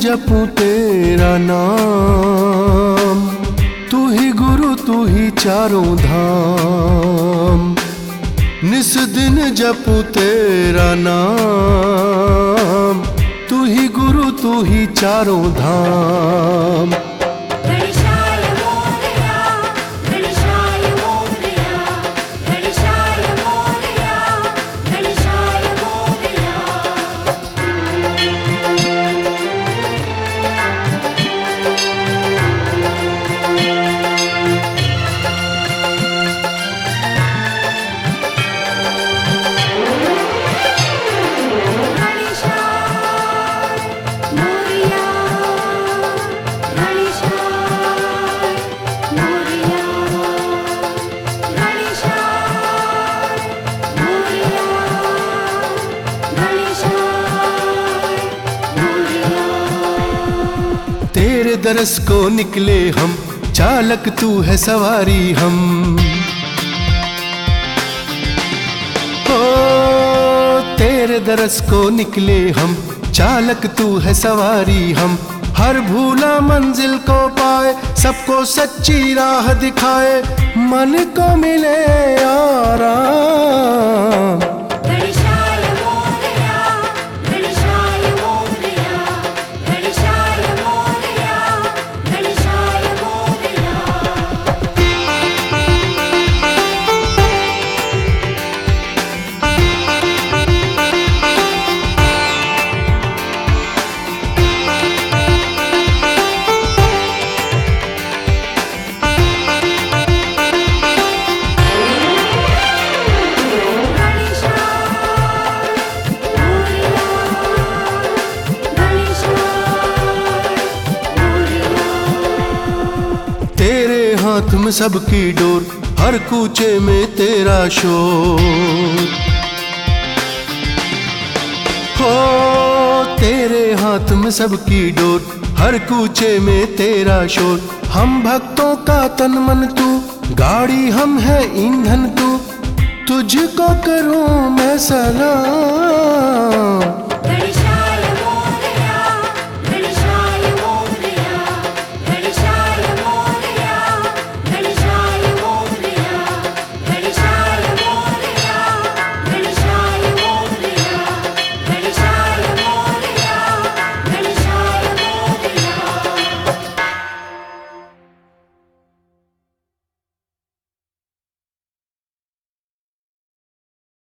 जपूं तेरा नाम, तू ही गुरु तू ही चारों धाम। निस दिन जपूं तेरा नाम, तू ही गुरु तू ही चारों धाम। तेरे दरस को निकले हम, चालक तू है सवारी हम। ओ तेरे दरस को निकले हम, चालक तू है सवारी हम। हर भूला मंजिल को पाए, सबको सच्ची राह दिखाए, मन को मिले आराम। तेरे हाथ में सबकी डोर, हर कूचे में तेरा शोर। हो तेरे हाथ में सबकी डोर, हर कूचे में तेरा शोर। हम भक्तों का तन मन तू, गाड़ी हम है ईंधन तू। तुझको करूं मैं सलाम।